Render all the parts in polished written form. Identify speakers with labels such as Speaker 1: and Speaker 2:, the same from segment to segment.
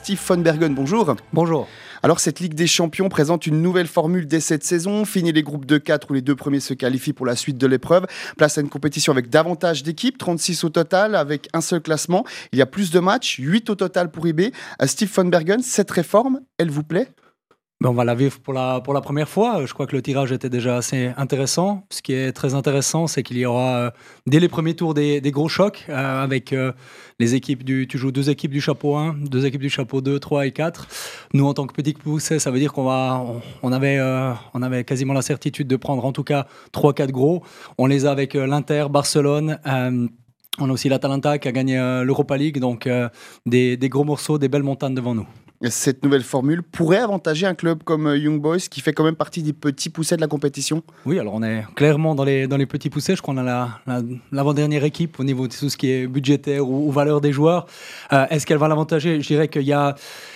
Speaker 1: Steve von Bergen, bonjour.
Speaker 2: Bonjour.
Speaker 1: Alors cette Ligue des Champions présente une nouvelle formule dès cette saison. Fini les groupes de 4 où les deux premiers se qualifient pour la suite de l'épreuve. Place à une compétition avec davantage d'équipes, 36 au total, avec un seul classement. Il y a plus de matchs, 8 au total pour IB. Steve von Bergen, cette réforme, elle vous plaît ?
Speaker 2: On va la vivre pour la première fois. Je crois que le tirage était déjà assez intéressant. Ce qui est très intéressant, c'est qu'il y aura dès les premiers tours des gros chocs avec les équipes tu joues 2 équipes du chapeau 1, 2 équipes du chapeau 2, 3 et 4. Nous, en tant que petit poussé, ça veut dire on avait quasiment la certitude de prendre en tout cas 3-4 gros. On les a avec l'Inter, Barcelone. On a aussi l'Atalanta qui a gagné l'Europa League. Donc des gros morceaux, des belles montagnes devant nous.
Speaker 1: Cette nouvelle formule pourrait avantager un club comme Young Boys qui fait quand même partie des petits poussets de la compétition.
Speaker 2: Oui, alors on est clairement dans les petits poussets. Je crois qu'on a l'avant-dernière équipe au niveau de tout ce qui est budgétaire ou valeur des joueurs. Est-ce qu'elle va l'avantager ? Je dirais qu'il y a...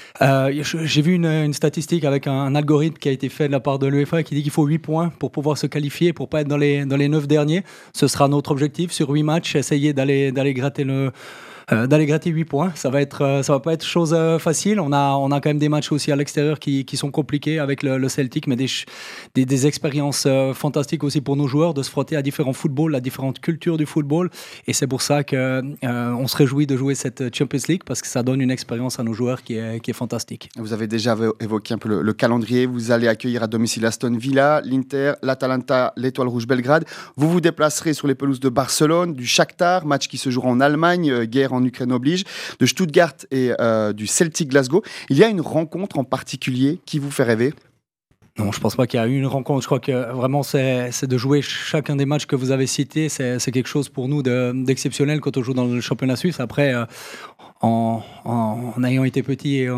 Speaker 2: j'ai vu une statistique avec un algorithme qui a été fait de la part de l'UEFA qui dit qu'il faut 8 points pour pouvoir se qualifier, pour ne pas être dans les 9 derniers. Ce sera notre objectif sur 8 matchs, essayer d'aller gratter d'aller gratter 8 points. Ça va pas être chose facile. On a quand même des matchs aussi à l'extérieur qui sont compliqués avec le Celtic, mais des expériences fantastiques aussi pour nos joueurs de se frotter à différents footballs, à différentes cultures du football. Et c'est pour ça qu'on se réjouit de jouer cette Champions League parce que ça donne une expérience à nos joueurs qui est fantastique.
Speaker 1: Vous avez déjà évoqué un peu le calendrier. Vous allez accueillir à domicile Aston Villa, l'Inter, l'Atalanta, l'Étoile Rouge Belgrade. Vous vous déplacerez sur les pelouses de Barcelone, du Shakhtar, match qui se jouera en Allemagne, guerre en Ukraine oblige, de Stuttgart et du Celtic Glasgow. Il y a une rencontre en particulier qui vous fait rêver ?
Speaker 2: Non, je ne pense pas qu'il y a eu une rencontre. Je crois que vraiment, c'est de jouer chacun des matchs que vous avez cités. C'est quelque chose pour nous d'exceptionnel quand on joue dans le championnat suisse. Après, en ayant été petit et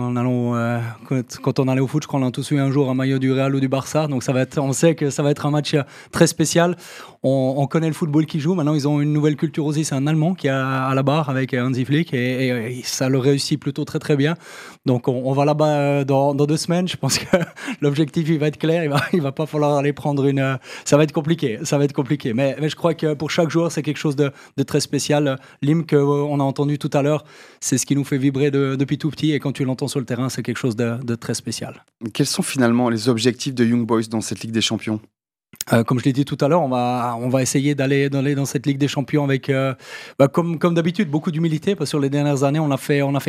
Speaker 2: quand on allait au foot, je crois qu'on a tous eu un jour un maillot du Real ou du Barça. Donc on sait que ça va être un match très spécial. On connaît le football qui joue. Maintenant, ils ont une nouvelle culture aussi. C'est un Allemand qui est à la barre avec Hansi Flick et ça le réussit plutôt très très bien. Donc on va là-bas dans 2 semaines. Je pense que l'objectif il va être clair. Il va pas falloir aller prendre ça va être compliqué. Mais je crois que pour chaque joueur, c'est quelque chose de très spécial. L'hymne qu'on a entendu tout à l'heure, c'est ce qui nous fait vibrer depuis tout petit. Et quand tu l'entends sur le terrain, c'est quelque chose de très spécial.
Speaker 1: Quels sont finalement les objectifs de Young Boys dans cette Ligue des Champions ?
Speaker 2: Comme je l'ai dit tout à l'heure, on va essayer d'aller dans cette Ligue des Champions avec, comme d'habitude, beaucoup d'humilité. Parce que sur les dernières années, on a fait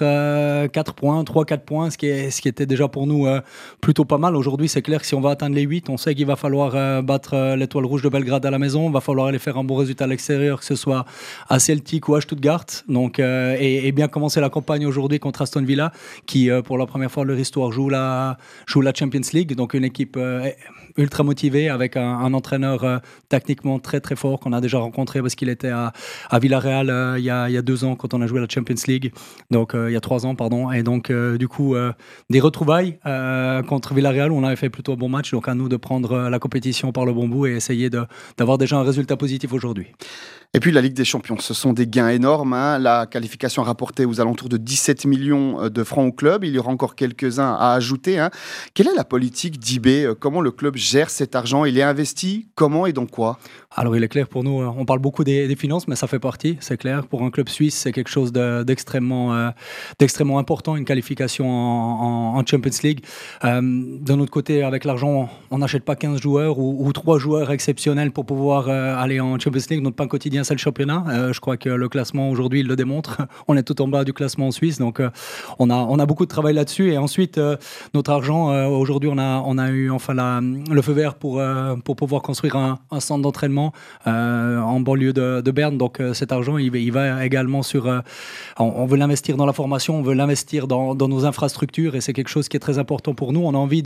Speaker 2: 4 points, 3-4 points, ce qui était déjà pour nous plutôt pas mal. Aujourd'hui, c'est clair que si on va atteindre les 8, on sait qu'il va falloir battre l'Étoile Rouge de Belgrade à la maison. Il va falloir aller faire un bon résultat à l'extérieur, que ce soit à Celtic ou à Stuttgart. Donc, et bien commencer la campagne aujourd'hui contre Aston Villa, qui, pour la première fois de leur histoire, joue la Champions League. Donc, une équipe ultra motivé avec un entraîneur techniquement très très fort qu'on a déjà rencontré parce qu'il était à Villarreal il y a 2 ans quand on a joué la Champions League, donc il y a 3 ans pardon, et donc du coup des retrouvailles contre Villarreal où on avait fait plutôt un bon match, donc à nous de prendre la compétition par le bon bout et essayer d'avoir déjà un résultat positif aujourd'hui.
Speaker 1: Et puis la Ligue des Champions, ce sont des gains énormes. La qualification rapportée aux alentours de 17 millions de francs au club. Il y aura encore quelques-uns à ajouter. Quelle est la politique d'IB ? Comment le club gère cet argent ? Il est investi ? Comment et dans quoi ?
Speaker 2: Alors il est clair pour nous, on parle beaucoup des finances, mais ça fait partie, c'est clair. Pour un club suisse, c'est quelque chose d'extrêmement important, une qualification en Champions League. D'un autre côté, avec l'argent, on n'achète pas 15 joueurs ou 3 joueurs exceptionnels pour pouvoir aller en Champions League. Notre pain quotidien, c'est le championnat. Je crois que le classement aujourd'hui, il le démontre. On est tout en bas du classement en Suisse, donc on a beaucoup de travail là-dessus. Et ensuite, notre argent, aujourd'hui, on a eu enfin le feu vert pour pouvoir construire un centre d'entraînement en banlieue de Berne. Donc cet argent, il va également on veut l'investir dans la formation, on veut l'investir dans nos infrastructures et c'est quelque chose qui est très important pour nous. On a envie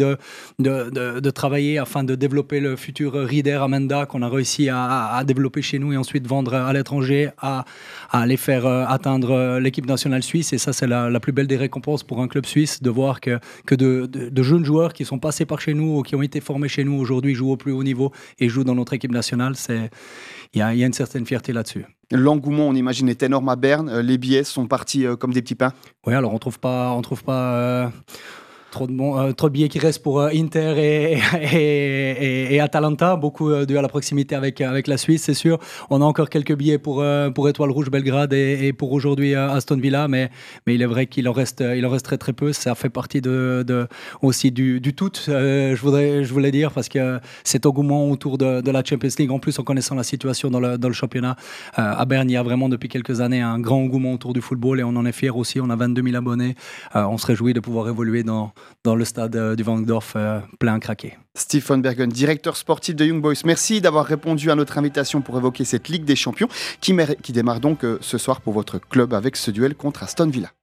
Speaker 2: de travailler afin de développer le futur Rieder Amenda qu'on a réussi à développer chez nous et ensuite vendre à l'étranger, à les faire atteindre l'équipe nationale suisse. Et ça, c'est la plus belle des récompenses pour un club suisse, de voir que de jeunes joueurs qui sont passés par chez nous ou qui ont été formés chez nous aujourd'hui jouent au plus haut niveau et jouent dans notre équipe nationale. Il y a une certaine fierté là-dessus.
Speaker 1: L'engouement, on imagine, est énorme à Berne. Les billets sont partis comme des petits pains.
Speaker 2: Oui, alors on trouve pas trop de billets qui restent pour Inter et Atalanta, beaucoup dû à la proximité avec la Suisse, c'est sûr. On a encore quelques billets pour Étoile Rouge Belgrade et pour aujourd'hui Aston Villa, mais il est vrai qu'il en reste très très peu. Ça fait partie aussi du tout, je voulais dire, parce que cet engouement autour de la Champions League, en plus en connaissant la situation dans le championnat, à Berne, il y a vraiment depuis quelques années un grand engouement autour du football et on en est fiers aussi. On a 22 000 abonnés. On se réjouit de pouvoir évoluer dans le stade du Wankdorf plein à craquer.
Speaker 1: Stephen Bergen, directeur sportif de Young Boys, merci d'avoir répondu à notre invitation pour évoquer cette Ligue des Champions qui démarre donc ce soir pour votre club avec ce duel contre Aston Villa.